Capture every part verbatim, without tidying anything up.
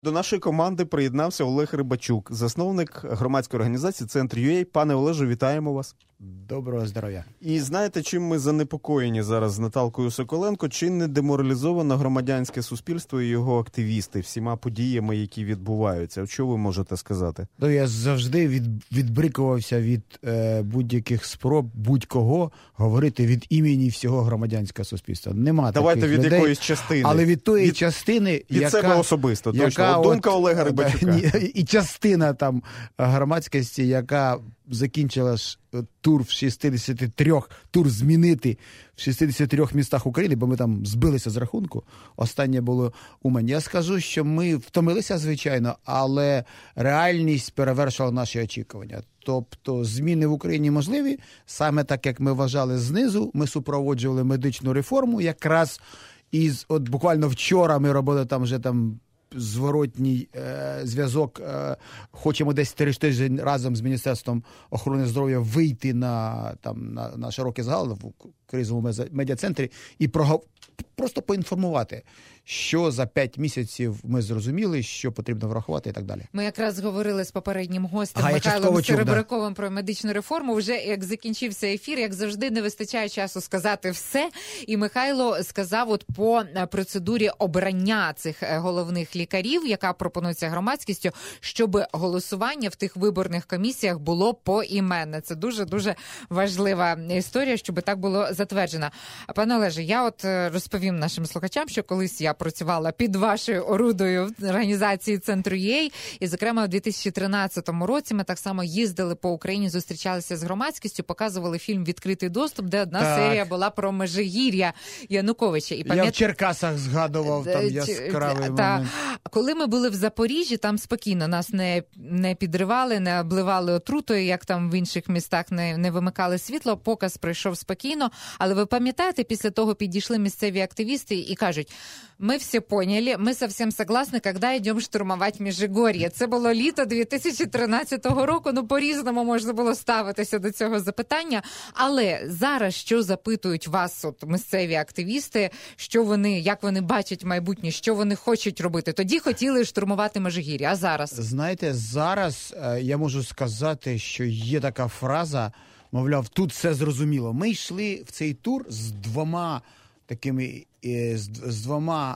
До нашої команди приєднався Олег Рибачук, засновник громадської організації «Центр.ю а». Пане Олежу, вітаємо вас. Доброго здоров'я. І знаєте, чим ми занепокоєні зараз з Наталкою Соколенко? Чи не деморалізовано громадянське суспільство і його активісти всіма подіями, які відбуваються? Що ви можете сказати? Ну, я завжди від, відбрикувався від е, будь-яких спроб будь-кого говорити від імені всього громадянського суспільства. Нема Давайте таких від людей, якоїсь частини. Але від тої від, частини, від яка... себе особисто, яка, точно. От думка от, Олега Рибачука. І частина там громадськості, яка закінчила ж тур в шістдесяти трьох, тур змінити в шістдесяти трьох містах України, бо ми там збилися з рахунку. Останнє було Умань. Я скажу, що ми втомилися, звичайно, але реальність перевершила наші очікування. Тобто зміни в Україні можливі, саме так, як ми вважали знизу. Ми супроводжували медичну реформу, якраз із, от буквально вчора ми робили там вже там зворотній е, зв'язок. Е, хочемо десь через тиждень разом з Міністерством охорони здоров'я вийти на, там, на, на широкий загал в кризовому медіа-центрі і про, просто поінформувати, що за п'ять місяців ми зрозуміли, що потрібно врахувати і так далі. Ми якраз говорили з попереднім гостем ага, Михайлом Серебряковим да. про медичну реформу. Вже як закінчився ефір, як завжди, не вистачає часу сказати все. І Михайло сказав от по процедурі обрання цих головних лікарів, яка пропонується громадськістю, щоб голосування в тих виборних комісіях було поіменне. Це дуже-дуже важлива історія, щоб так було затверджено. Пане Олеже, я от розповім нашим слухачам, що колись я працювала під вашою орудою в організації «Центр.ю а», і, зокрема, у дві тисячі тринадцятому році ми так само їздили по Україні, зустрічалися з громадськістю, показували фільм «Відкритий доступ», де одна так. серія була про Межигір'я Януковича. І пам'ят... Я в Черкасах згадував там яскравий момент. Та, коли ми були в Запоріжжі, там спокійно нас не, не підривали, не обливали отрутою, як там в інших містах не, не вимикали світло, показ пройшов спокійно. Але ви пам'ятаєте, після того підійшли місцеві активісти і кажуть: ми всі поняли, ми зовсім согласны, коли йдемо штурмувати Межигор'я. Це було літо дві тисячі тринадцятого року, ну по-різному можна було ставитися до цього запитання. Але зараз що запитують вас от місцеві активісти, що вони, як вони бачать майбутнє, що вони хочуть робити? Тоді хотіли штурмувати Межигір'я, а зараз? Знаєте, зараз я можу сказати, що є така фраза, мовляв, тут все зрозуміло. Ми йшли в цей тур з двома такими, з, з двома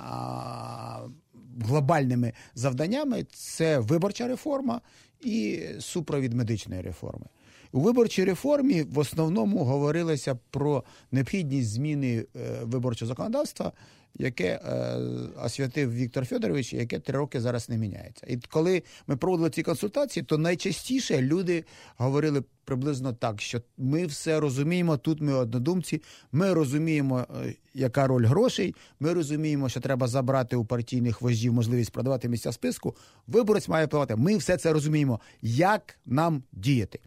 а, глобальними завданнями. Це виборча реформа і супровід медичної реформи. У виборчій реформі в основному говорилося про необхідність зміни е, виборчого законодавства, яке е, освятив Віктор Федорович, яке три роки зараз не міняється. І коли ми проводили ці консультації, то найчастіше люди говорили приблизно так, що ми все розуміємо, тут ми однодумці, ми розуміємо, яка роль грошей, ми розуміємо, що треба забрати у партійних вождів можливість продавати місця в списку, виборець має впливати. Ми все це розуміємо, як нам діяти.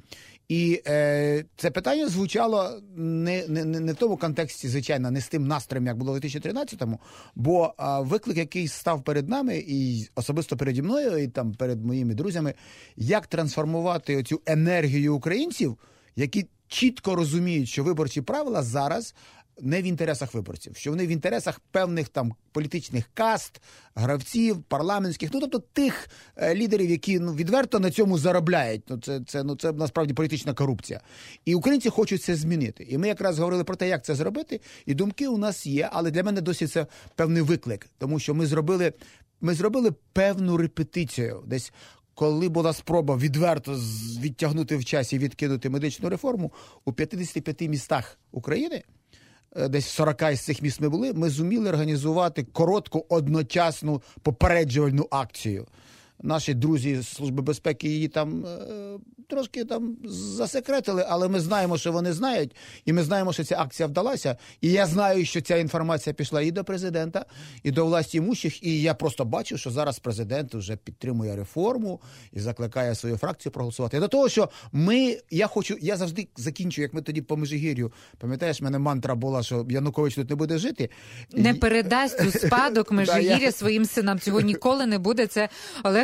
І е, це питання звучало не, не, не в тому контексті, звичайно, не з тим настроєм, як було в дві тисячі тринадцятому, бо е, виклик, який став перед нами, і особисто переді мною, і там перед моїми друзями, як трансформувати оцю енергію українців, які чітко розуміють, що виборчі правила зараз не в інтересах виборців, що вони в інтересах певних там політичних каст, гравців, парламентських, ну тобто тих е, лідерів, які ну, відверто на цьому заробляють. Ну це, це, ну, це насправді політична корупція. І українці хочуть це змінити. І ми якраз говорили про те, як це зробити, і думки у нас є, але для мене досі це певний виклик, тому що ми зробили, ми зробили певну репетицію десь. Коли була спроба відверто відтягнути в часі і відкинути медичну реформу, у п'ятдесяти п'яти містах України, десь в сорока із цих міст ми були, ми зуміли організувати коротку, одночасну попереджувальну акцію. Наші друзі з Служби безпеки її там е, трошки там засекретили, але ми знаємо, що вони знають, і ми знаємо, що ця акція вдалася. І я знаю, що ця інформація пішла і до президента, і до власті імущих, і я просто бачу, що зараз президент вже підтримує реформу і закликає свою фракцію проголосувати. І до того, що ми, я хочу, я завжди закінчую, як ми тоді по Межигір'ю, пам'ятаєш, в мене мантра була, що Янукович тут не буде жити. Не передасть у спадок Межигір'я своїм синам. Цього ніколи не буде. Це Олег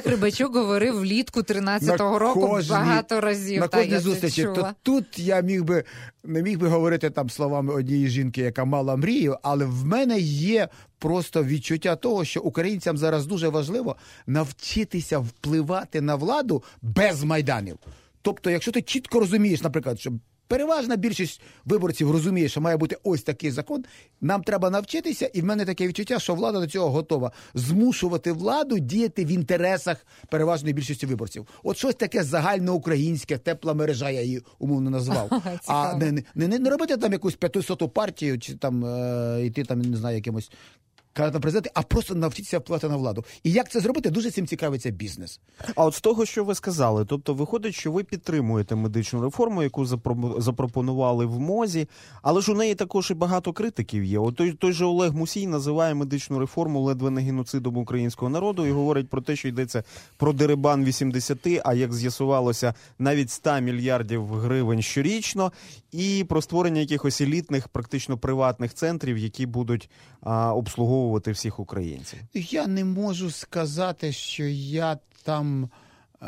Олег Рибачук говорив влітку тринадцятого року кожній, багато разів. На кожній зустрічі. То тут я міг би, не міг би говорити там словами однієї жінки, яка мала мрію, але в мене є просто відчуття того, що українцям зараз дуже важливо навчитися впливати на владу без майданів. Тобто, якщо ти чітко розумієш, наприклад, що переважна більшість виборців розуміє, що має бути ось такий закон, нам треба навчитися, і в мене таке відчуття, що влада до цього готова. Змушувати владу діяти в інтересах переважної більшості виборців. От щось таке загальноукраїнське, тепла мережа, я її умовно назвав. А не, не, не, не робити там якусь п'ятисоту партію, чи там е, йти там, не знаю, якимось кандидатом президента, а просто навчитися впливати на владу. І як це зробити, дуже цим цікавиться бізнес. А от з того, що ви сказали, тобто виходить, що ви підтримуєте медичну реформу, яку запропонували в МОЗі, але ж у неї також і багато критиків є. От той, той же Олег Мусій називає медичну реформу ледве не геноцидом українського народу і говорить про те, що йдеться про дерибан вісімдесят, а як з'ясувалося, навіть сто мільярдів гривень щорічно, і про створення якихось елітних, практично приватних центрів, які будуть а, обслуговувати всіх українців. Я не можу сказати, що я там е-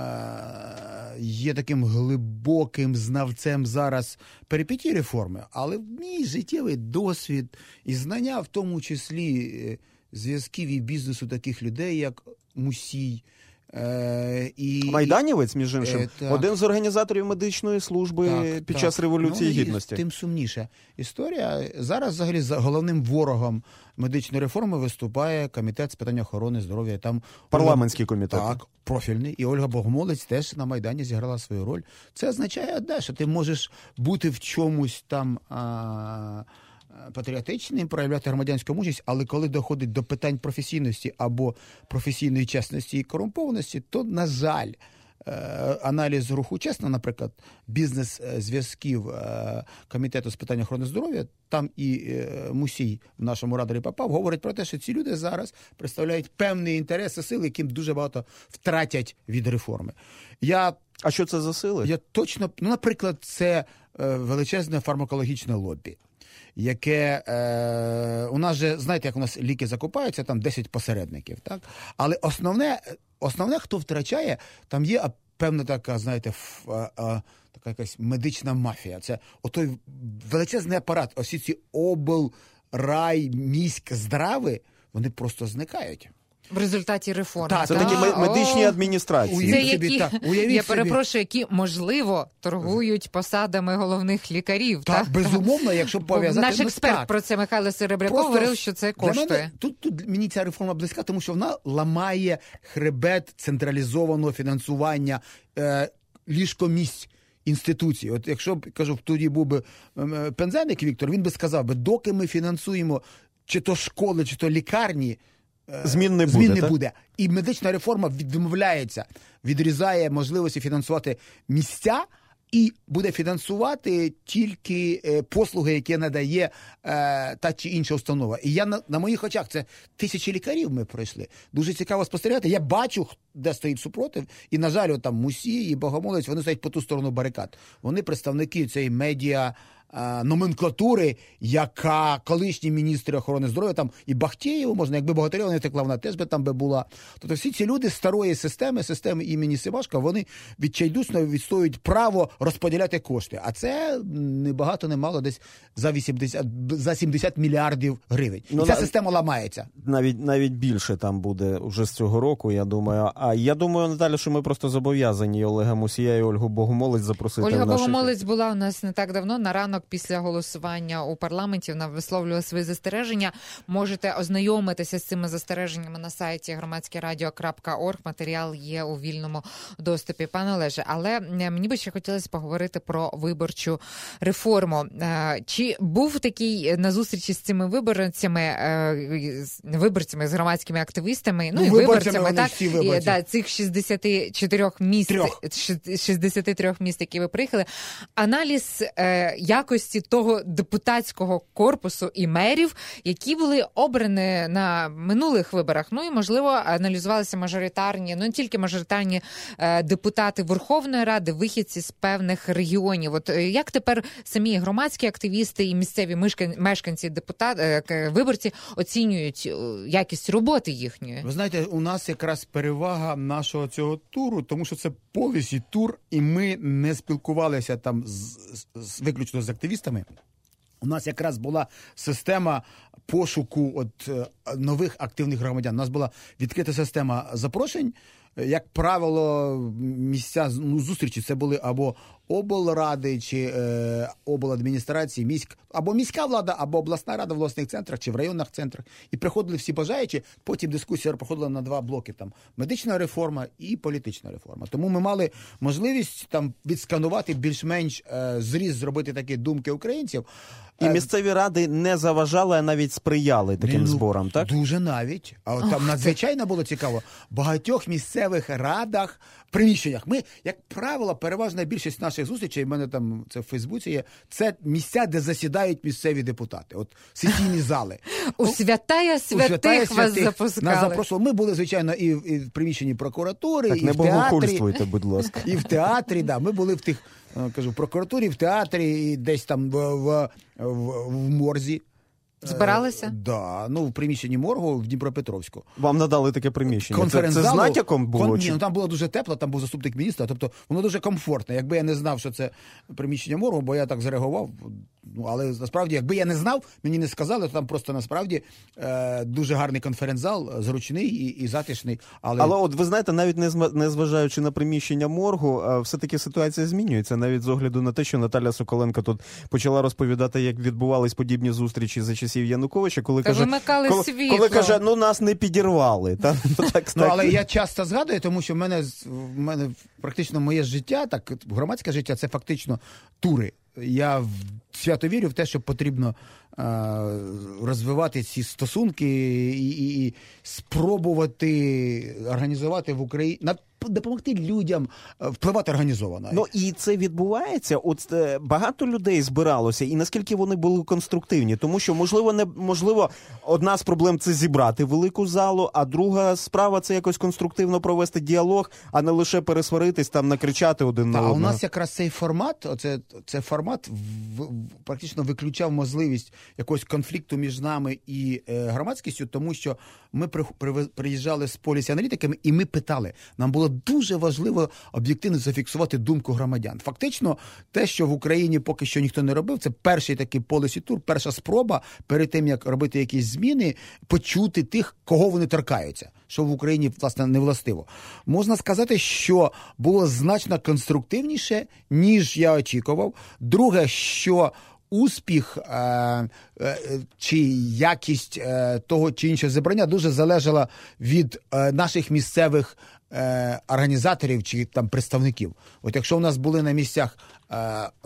є таким глибоким знавцем зараз перипетій реформи, але мій життєвий досвід і знання, в тому числі зв'язків і бізнесу таких людей, як Мусій, Е, і, Майданівець, між іншим, е, один з організаторів медичної служби так, під так. час Революції ну, Гідності. Тим сумніша історія. Зараз взагалі за головним ворогом медичної реформи виступає Комітет з питань охорони здоров'я. Там Парламентський Ольга, комітет. Так, профільний. І Ольга Богомолець теж на Майдані зіграла свою роль. Це означає одне, що ти можеш бути в чомусь там А... патріотичним, проявляти громадянську мужність, але коли доходить до питань професійності або професійної чесності і корумпованості, то, на жаль, аналіз руху «Чесно», наприклад, бізнес-зв'язків Комітету з питань охорони здоров'я, там і Мусій в нашому радарі попав, говорить про те, що ці люди зараз представляють певні інтереси, сили, яким дуже багато втратять від реформи. Я А що це за сили? Я точно, ну, наприклад, це величезне фармакологічне лобі, яке е, у нас же, знаєте, як у нас ліки закупаються, там десять посередників, так? Але основне, основне, хто втрачає, там є певна така, знаєте, ф, а, а, така якась медична мафія. Це отой величезний апарат, ось ці обл, рай, міськ, здрави, вони просто зникають. В результаті реформи. Так, це так. такі медичні О, адміністрації. Уявіть це собі, які, так, уявіть я собі. перепрошую, які, можливо, торгують посадами головних лікарів. Так, так? безумовно, якщо пов'язати. Наш ну, експерт так. про це Михайло Серебряков Просто говорив, що це коштує. Мене, тут, тут мені ця реформа близька, тому що вона ламає хребет централізованого фінансування е, ліжкомісць інституцій. От якщо б, кажу, тоді був би е, Пензенник Віктор, він би сказав би, доки ми фінансуємо чи то школи, чи то лікарні, е, змін не буде. Змін не так? буде. І медична реформа відмовляється, відрізає можливості фінансувати місця, і буде фінансувати тільки е, послуги, які надає е, та чи інша установа. І я на, на моїх очах, це тисячі лікарів ми пройшли. Дуже цікаво спостерігати. Я бачу, де стоїть супротив. І, на жаль, от там Мусій і Богомолець, вони стоять по ту сторону барикад. Вони представники цієї медіа номенклатури, яка колишні міністри охорони здоров'я, там і Бахтєєву, можна, якби Богатирєва не втекла, вона теж би там би була. Тобто всі ці люди старої системи, системи імені Сивашка, вони відчайдушно відстоюють право розподіляти кошти. А це не багато, не мало, десь за вісімдесят, за сімдесят мільярдів гривень. І Ну, ця на... система ламається. Навіть, навіть більше там буде вже з цього року, я думаю. А я думаю, Наталя, що ми просто зобов'язані Олега Мусія і Ольгу Богомолець запросити. Ольга в наших... Богомолець була у нас не так давно, на ранок після голосування у парламенті. Вона висловлювала свої застереження. Можете ознайомитися з цими застереженнями на сайті громадське радіо крапка орг. Матеріал є у вільному доступі. Пане Олеже, але мені би ще хотілося поговорити про виборчу реформу. Чи був такий на зустрічі з цими виборцями, виборцями, з громадськими активістами, ну, ну і виборцями, так, і, да, цих шістдесят чотири міст, Трьох. шістдесят три міст, які ви приїхали, аналіз, як якості того депутатського корпусу і мерів, які були обрані на минулих виборах. Ну і, можливо, аналізувалися мажоритарні, ну не тільки мажоритарні е, депутати Верховної Ради, вихідці з певних регіонів. От е, як тепер самі громадські активісти і місцеві мешканці, депутати, е, виборці оцінюють якість роботи їхньої? Ви знаєте, у нас якраз перевага нашого цього туру, тому що це повісі тур, і ми не спілкувалися там з, з, виключно з активістами. У нас якраз була система пошуку от, нових активних громадян. У нас була відкрита система запрошень. Як правило, місця ну, зустрічі це були або облради, чи е, обладміністрації, міськ, або міська влада, або обласна рада в обласних центрах, чи в районних центрах. І приходили всі бажаючі, потім дискусія проходила на два блоки. Там медична реформа і політична реформа. Тому ми мали можливість там відсканувати більш-менш е, зріз, зробити такі думки українців. І місцеві ради не заважали, а навіть сприяли таким ну, зборам, так? Дуже навіть. А от там надзвичайно було цікаво. В багатьох місцевих радах, приміщеннях. Ми, як правило, переважна більшість наших зустрічей, в мене там це в Фейсбуці є, це місця, де засідають місцеві депутати. От сесійні зали. У святая святих вас запускали. Нас запрошували. Ми були, звичайно, і в, і в приміщенні прокуратури, так, і в театрі. Так, не богохульствуйте, будь ласка. І в театрі, да. Ми були в тих, кажу, в прокуратурі, в театрі, і десь там в, в, в, в морзі. Збиралися? Так, е, да, ну в приміщенні моргу в Дніпропетровську. Вам надали таке приміщення? Це, це з залу, натяком було? Кон, чи? Ні, ну там було дуже тепло, там був заступник міністра, тобто воно дуже комфортне. Якби я не знав, що це приміщення моргу, бо я так зреагував, ну, але насправді, якби я не знав, мені не сказали, то там просто насправді е, дуже гарний конференц-зал, зручний і, і затишний. Але... але от ви знаєте, навіть не, зма, не зважаючи на приміщення моргу, е, все-таки ситуація змінюється, навіть з огляду на те, що Наталя Соколенко тут почала розповідати, як відбувались подібні зустрічі за часів Януковича, коли та каже, вимикали коли, світло. коли каже, ну нас не підірвали. Та, так, ну, але я часто згадую, тому що в мене, в мене практично моє життя, так громадське життя, це фактично тури. Я свято вірю в те, що потрібно е, розвивати ці стосунки і, і, і спробувати організувати в Україні, допомогти людям впливати організовано. Ну і це відбувається. От е, багато людей збиралося, і наскільки вони були конструктивні, тому що можливо не можливо одна з проблем це зібрати велику залу, а друга справа це якось конструктивно провести діалог, а не лише пересваритись там, накричати один на одного. А у нас якраз цей формат, оце це формат в, в, практично виключав можливість якогось конфлікту між нами і е, громадськістю, тому що ми при, при, приїжджали з полісі-аналітиками і ми питали. Нам було дуже важливо об'єктивно зафіксувати думку громадян. Фактично, те, що в Україні поки що ніхто не робив, це перший такий полісі-тур, перша спроба перед тим, як робити якісь зміни, почути тих, кого вони торкаються, що в Україні, власне, не властиво. Можна сказати, що було значно конструктивніше, ніж я очікував. Друге, що успіх е, е, чи якість е, того чи іншого зібрання дуже залежала від е, наших місцевих е, організаторів чи там представників. От якщо у нас були на місцях е,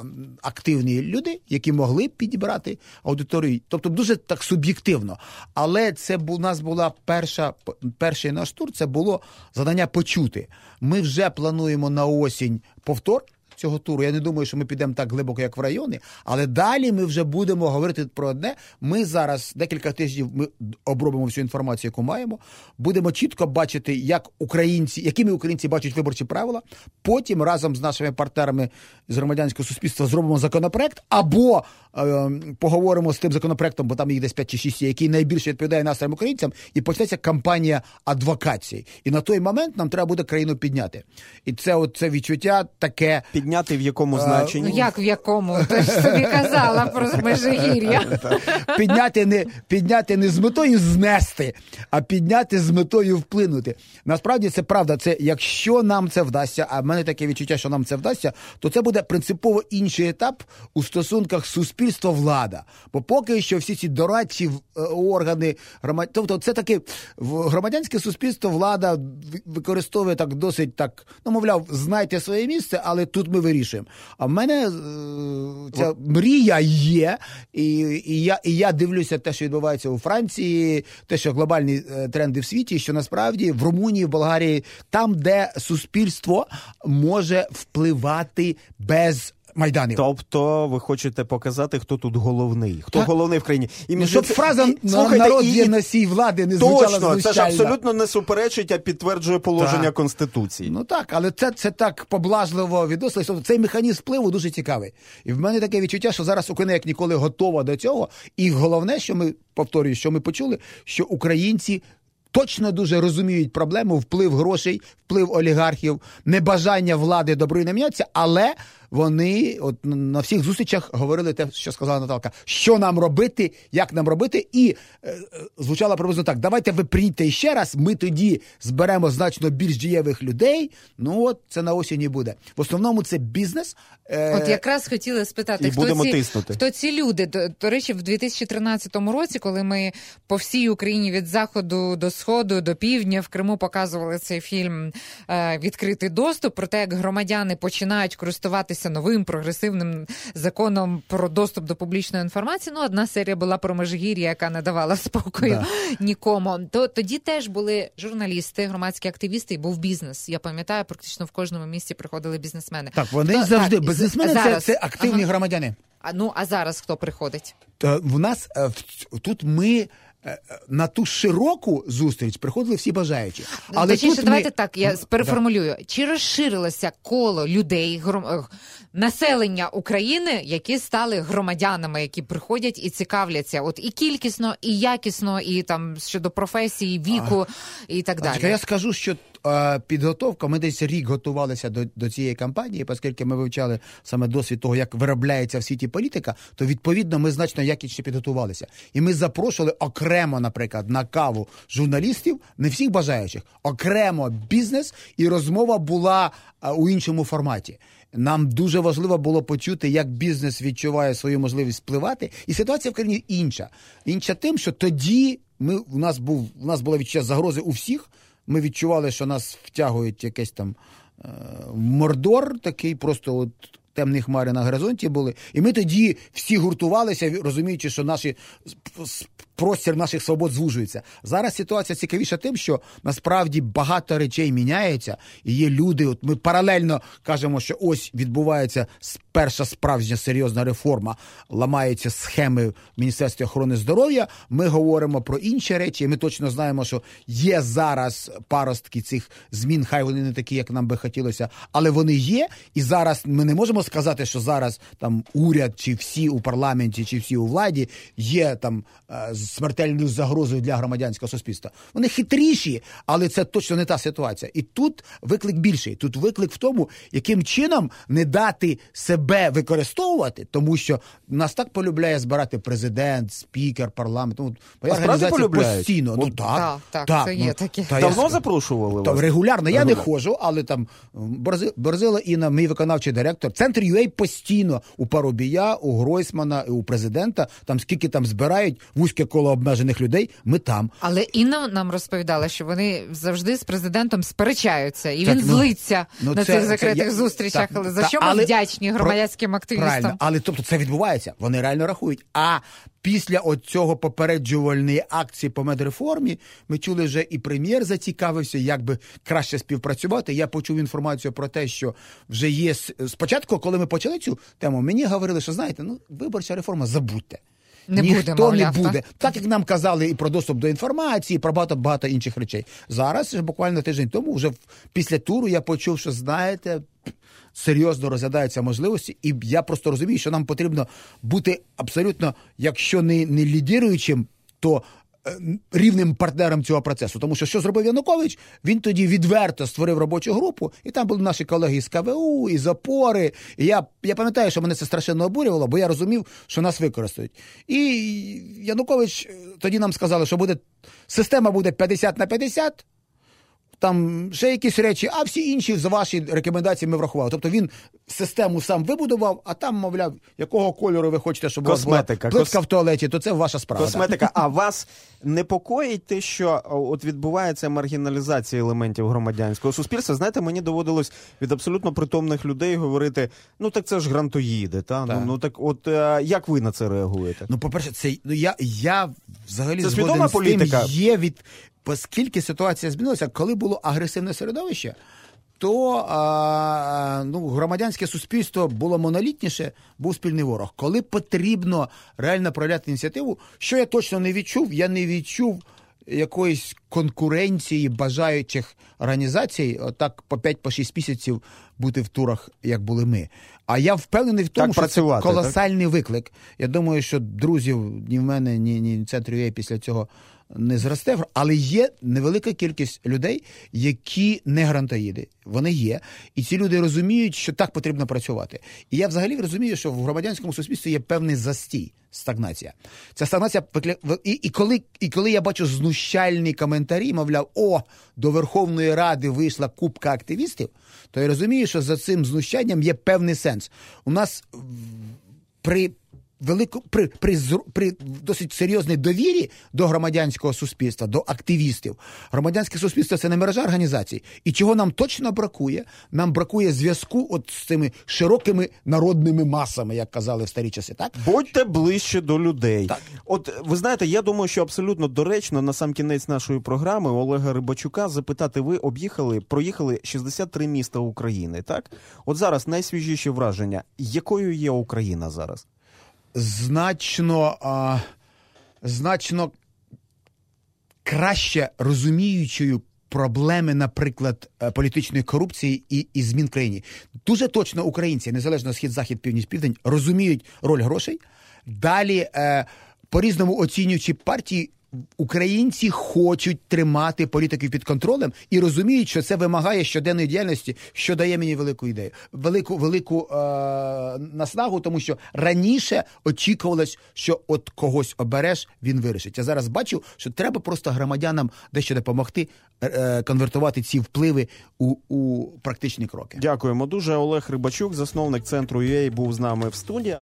активні люди, які могли підібрати аудиторію, тобто дуже так суб'єктивно. Але це у нас була перша, перший наш тур, це було завдання почути. Ми вже плануємо на осінь повтор цього туру. Я не думаю, що ми підемо так глибоко, як в райони, але далі ми вже будемо говорити про одне. Ми зараз декілька тижнів ми обробимо всю інформацію, яку маємо, будемо чітко бачити, як українці, якими українці бачать виборчі правила, потім разом з нашими партнерами з громадянського суспільства зробимо законопроект, або е, поговоримо з тим законопроектом, бо там їх десь п'ять чи шість є, який найбільше відповідає настроям українцям, і почнеться кампанія адвокації. І на той момент нам треба буде країну підняти. І це, от, це відчуття таке... Підняти в якому значенні? Ну, як в якому? Ти ж тобі казала про Межигір'я. Підняти не, підняти не з метою знести, а підняти з метою вплинути. Насправді це правда. Це, якщо нам це вдасться, а в мене таке відчуття, що нам це вдасться, то це буде принципово інший етап у стосунках суспільство-влада. Бо поки що всі ці дорадчі органи, громад... тобто це таке громадянське суспільство, влада використовує так досить так, ну, мовляв, знайте своє місце, але тут ми вирішуємо. А в мене е, ця мрія є, і, і, я, і я дивлюся те, що відбувається у Франції, те, що глобальні е, тренди в світі, що насправді в Румунії, в Болгарії, там, де суспільство може впливати без майданів. Тобто ви хочете показати, хто тут головний, хто так. головний в країні. І ну, щоб це... фраза і, слухайте, «народ і... є носій влади» не звучала Точно, звичайно. це ж абсолютно не суперечить, а підтверджує положення так. Конституції. Ну так, але це, це так поблажливо відносилось. Тобто цей механізм впливу дуже цікавий. І в мене таке відчуття, що зараз Україна як ніколи готова до цього. І головне, що ми, повторюю, що ми почули, що українці точно дуже розуміють проблему, вплив грошей, вплив олігархів, небажання влади доброї не мінятися, але вони от на всіх зустрічах говорили те, що сказала Наталка, що нам робити, як нам робити, і е, звучало приблизно так: давайте ви прийдете ще раз, ми тоді зберемо значно більш дієвих людей, ну от це на осені буде. В основному це бізнес. Е, от якраз хотіла спитати, і хто ці, тиснути. хто ці люди? До, до речі, в дві тисячі тринадцятому році, коли ми по всій Україні від заходу до сходу, до півдня в Криму показували цей фільм е, «Відкритий доступ», про те, як громадяни починають користуватися новим прогресивним законом про доступ до публічної інформації. Ну, одна серія була про Межигір'я, яка не давала спокою да. нікому. То тоді теж були журналісти, громадські активісти, і був бізнес. Я пам'ятаю, практично в кожному місті приходили бізнесмени. Так, вони То, завжди, так, бізнесмени зараз, це, це активні ага. громадяни. А, ну, а зараз хто приходить? То в нас тут ми на ту широку зустріч приходили всі бажаючі. Але Точніше, тут давайте ми... так, я переформулюю. Да. Чи розширилося коло людей, гром... населення України, які стали громадянами, які приходять і цікавляться? От і кількісно, і якісно, і там щодо професії, віку, а, і так далі. Я скажу, що е, підготовка, ми десь рік готувалися до, до цієї кампанії, оскільки ми вивчали саме досвід того, як виробляється в світі політика, то відповідно ми значно якісніше підготувалися. І ми запрошували окремо, наприклад, на каву журналістів, не всіх бажаючих, окремо бізнес, і розмова була а, у іншому форматі. Нам дуже важливо було почути, як бізнес відчуває свою можливість впливати. І ситуація в країні інша. Інша тим, що тоді ми, у нас був, у нас була відчуття загрози у всіх. Ми відчували, що нас втягують якийсь там е, мордор такий, просто от темні хмари на горизонті були. І ми тоді всі гуртувалися, розуміючи, що наші, простір наших свобод звужується. Зараз ситуація цікавіша тим, що насправді багато речей міняється, і є люди, от ми паралельно кажемо, що ось відбувається перша справжня серйозна реформа, ламаються схеми в Міністерстві охорони здоров'я, ми говоримо про інші речі, і ми точно знаємо, що є зараз паростки цих змін, хай вони не такі, як нам би хотілося, але вони є, і зараз ми не можемо сказати, що зараз там уряд, чи всі у парламенті, чи всі у владі є там смертельною загрозою для громадянського суспільства. Вони хитріші, але це точно не та ситуація. І тут виклик більший. Тут виклик в тому, яким чином не дати себе використовувати, тому що нас так полюбляє збирати президент, спікер, парламент. Ну, моя організація постійно. Ну, так, так, так, так, це ну, є таке. Та Давно я... запрошували Та, вас? регулярно. Я Регулярно. не ходжу, але там Борзила Інна, мій виконавчий директор, Центр ю ей постійно у Парубія, у Гройсмана, у президента, там скільки там збирають, вузьке коло обмежених людей, ми там. Але Інна нам розповідала, що вони завжди з президентом сперечаються, і так, він ну, злиться ну, на це, цих закритих це, зустрічах. так, але за та, що ми але, вдячні громадянським активістам? Правильно, але тобто це відбувається, вони реально рахують. А після оцього попереджувальної акції по медреформі ми чули, вже і прем'єр зацікавився, як би краще співпрацювати. Я почув інформацію про те, що вже є... Спочатку, коли ми почали цю тему, мені говорили, що, знаєте, ну, виборча реформа, забудьте. Не Ніхто буде, мовляв, не буде. Так? так, як нам казали і про доступ до інформації, і про багато-багато інших речей. Зараз, буквально тиждень тому, вже після туру я почув, що, знаєте, серйозно розглядаються можливості, і я просто розумію, що нам потрібно бути абсолютно, якщо не, не лідируючим, то рівним партнером цього процесу. Тому що, що зробив Янукович? Він тоді відверто створив робочу групу, і там були наші колеги із ка ве у, із опори. І я, я пам'ятаю, що мене це страшенно обурювало, бо я розумів, що нас використають. І Янукович, тоді нам сказали, що буде система буде п'ятдесят на п'ятдесят, там ще якісь речі, а всі інші за ваші рекомендації ми врахували. Тобто він систему сам вибудував, а там, мовляв, якого кольору ви хочете, щоб Косметика. у вас була плитка в туалеті, то це ваша справа. Косметика. Так. А вас непокоїть те, що от відбувається маргіналізація елементів громадянського суспільства? Знаєте, мені доводилось від абсолютно притомних людей говорити, ну так це ж грантоїди, та? Так. Ну, ну так от як ви на це реагуєте? Ну, по-перше, це, ну, я, я взагалі це згоден з політика. тим, є від... Оскільки ситуація змінилася, коли було агресивне середовище, то а, ну, громадянське суспільство було монолітніше, був спільний ворог. Коли потрібно реально проявляти ініціативу, що я точно не відчув, я не відчув якоїсь конкуренції бажаючих організацій, отак по п'ять-шість місяців бути в турах, як були ми. А я впевнений в тому, так що працювати, це колосальний так? виклик. Я думаю, що друзів ні в мене, ні, ні в центрі ю ей після цього не зросте, але є невелика кількість людей, які не грантоїди. Вони є. І ці люди розуміють, що так потрібно працювати. І я взагалі розумію, що в громадянському суспільстві є певний застій, стагнація. Ця стагнація, і, і, коли, і коли я бачу знущальні коментарі, мовляв, о, до Верховної Ради вийшла купка активістів, то я розумію, що за цим знущанням є певний сенс. У нас при Велику, при, при, при досить серйозній довірі до громадянського суспільства, до активістів. Громадянське суспільство – це не мережа організацій. І чого нам точно бракує? Нам бракує зв'язку от з цими широкими народними масами, як казали в старі часи. Так? Будьте ближче до людей. Так. От, ви знаєте, я думаю, що абсолютно доречно на сам кінець нашої програми Олега Рибачука запитати, ви об'їхали, проїхали шістдесят три міста України, так? От зараз найсвіжіші враження. Якою є Україна зараз? Значно, а, значно краще розуміючою проблеми, наприклад, політичної корупції і, і змін в країні. Дуже точно українці, незалежно схід, захід, північ, південь, розуміють роль грошей. Далі, е, по-різному оцінюючи партії, українці хочуть тримати політиків під контролем і розуміють, що це вимагає щоденної діяльності, що дає мені велику ідею, велику, велику е- наснагу, тому що раніше очікувалось, що от когось обереш, він вирішить. Я зараз бачу, що треба просто громадянам дещо допомогти е- конвертувати ці впливи у, у практичні кроки. Дякуємо дуже. Олег Рибачук, засновник центру ю ей, був з нами в студії.